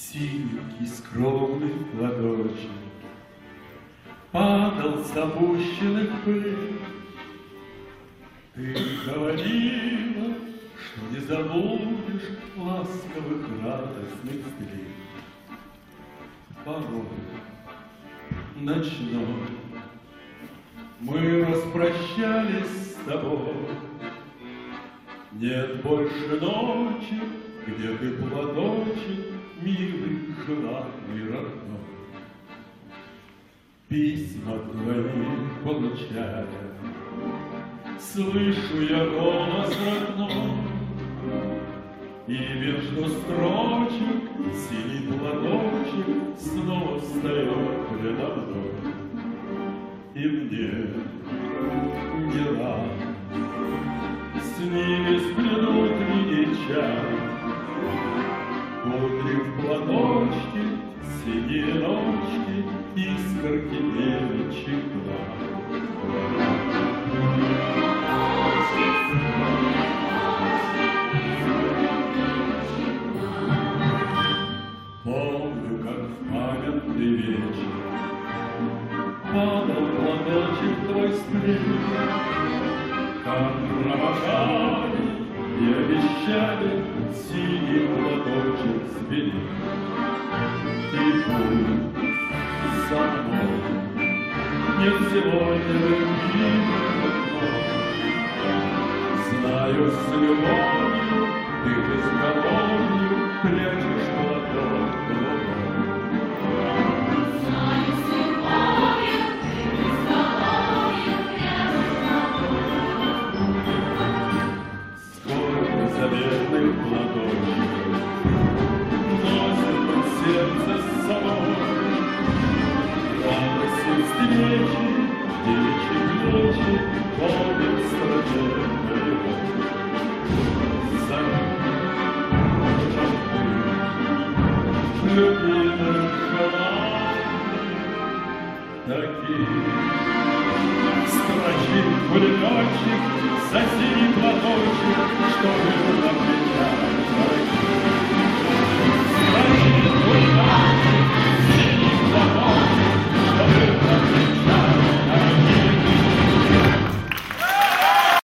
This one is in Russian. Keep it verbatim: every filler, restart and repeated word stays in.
Синенький скромный платочек падал с опущенных пыль. Ты говорила, что не забудешь ласковых радостных встреч. Порой ночной мы распрощались с тобой. Нет больше ночи, где ты платочек, милый, желанный, родной. Письма твои получая, слышу я голос родной, и между строчек синий платочек снова встает предо мной. И мне не рад с ними сплетут чай. Утри в платочке, синие ночки, искорки девичьих глаз. Помню, как в памятный вечер падал платочек твой с плеч, как провожали и обещали синий платочек сберечь. И пусть со мной нет сегодня любви, знаю, с любовью ты безголовью прячешь платок голубой. Знаю, с любовью ты безголовью прячешь платок голубой. Сколько заветных платочков носит он сердце с собой. Радости встречи, девичьи плечи ходят в стране боевой. За ним любимых желаний таких строчит пулеметчик за синий платочек, что был на плечах.